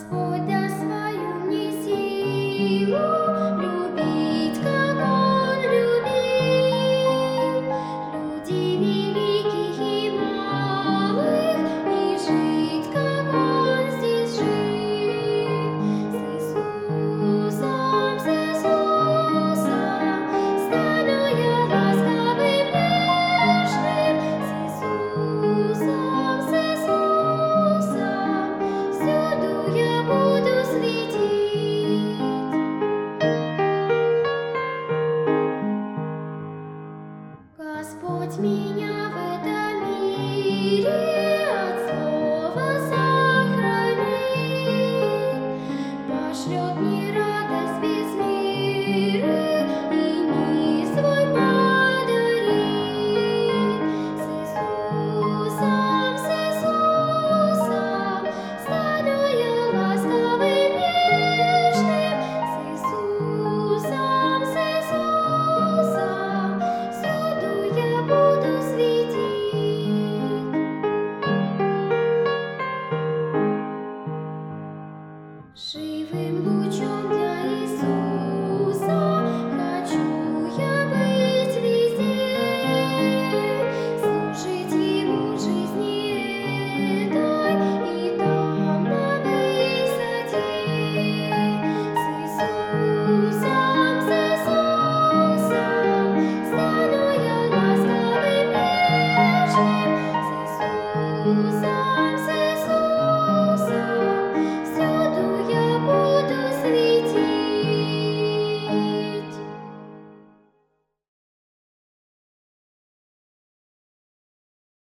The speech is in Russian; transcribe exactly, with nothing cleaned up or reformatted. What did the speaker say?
Господь даст свою мне силу любить, как Он любил людей великих и малых, и жить, как Он здесь жил. С Иисусом, с Иисусом стану я ласковым, нежным. С Иисусом, с Иисусом всюду я буду светить. Господь меня в этом мире от злого сохранит, пошлет мне радость без меры и мир свой подарит. С Иисусом, с Иисусом стану я ласковым, нежным. С Иисусом, с Иисусом всюду я буду светить. Живым лучом для Иисуса